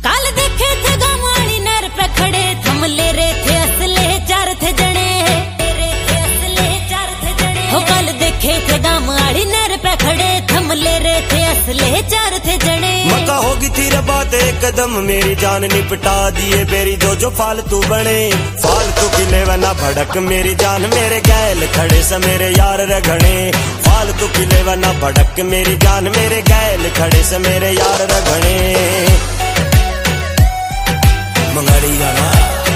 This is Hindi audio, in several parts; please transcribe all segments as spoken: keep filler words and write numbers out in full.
काल देखे थे गांवाली नर पे खड़े, थम ले रहे थे असले चार थे जने, ले थे असले चार थे जने। हो काल देखे थे गांवाली नर पे खड़े, थम ले रहे थे असले चार थे जने। मक्का होगी तेरा बात एक कदम, मेरी जान निपटा दिए बेरी जो जो फालतू बने। फालतू की लेवा ना भड़क मेरी जान, मेरे गैल खड़े से मेरे यार रगड़े। फालतू की लेवा ना भड़क मेरी जान, मेरे गैल खड़े से मेरे यार रगड़े। मंगड़िया ना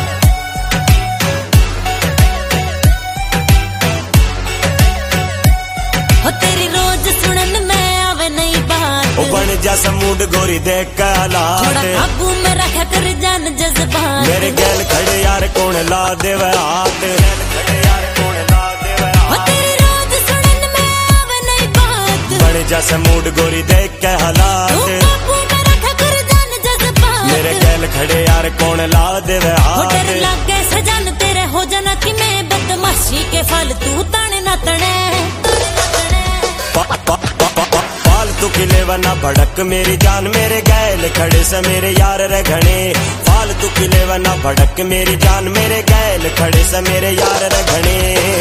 हो तेरी रोज सुनन में आवे नई बात, ओ बन जैसा मूड गोरी देख के हालात, थोड़ा काबू में रखा कर जान जज्बात। मेरे गैल खड़े यार कौन ला देवे हाथ, खड़े यार कौन ला देवे हाथ। हो तेरी रोज सुनन में आवे नई बात, बन जैसा मूड गोरी देख के हालात, तू काबू में रखा कर जान जज्बात। मेरे गैल खड़े यार कौन ला देवे हो हाथ। डर लागे सजन तेरे हो जाना कि मैं बदमाशी के फल तू ताने ना तने। फालतू की लेवा ना भड़क मेरी जान, मेरे गैल खड़े से मेरे यार रगड़े। फालतू की लेवा ना भड़क मेरी जान, मेरे गैल खड़े से मेरे यार रगड़े।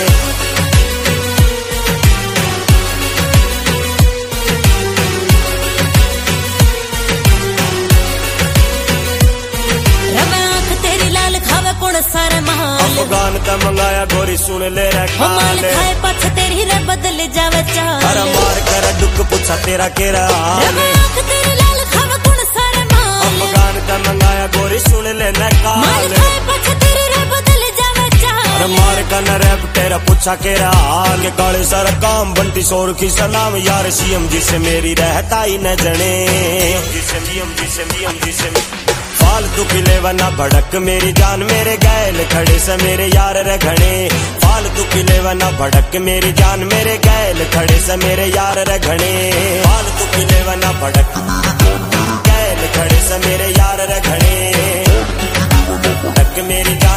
सारे महाल अफगान का मंगाया गोरी सुन ले रे माल खाए पछ तेरी रे बदल जावे चाल। अरे मार कर दुख पूछा तेरा केरा हाल, तेरी लाल खावे कौन सारे महाल। अफगान का मंगाया गोरी सुन ले न काल, माल खाए पछ तेरी रे बदल जावे चाल। अरे मार कर न रैप तेरा पूछा केरा हाल। के काले सारा काम बनती सोर की सलाम यार, सीएम जी से मेरी रहता ही न जने। जिसे सीएम जी से सीएम जी से फालतू की लेवा ना भड़क मेरी जान, मेरे गैल खड़े से मेरे यार रगड़े। फालतू की लेवा ना भड़क मेरी जान, मेरे गैल खड़े से मेरे यार रगड़े। फालतू की लेवा ना भड़क गैल खड़े से मेरे यार रगड़े। भड़क मेरी जान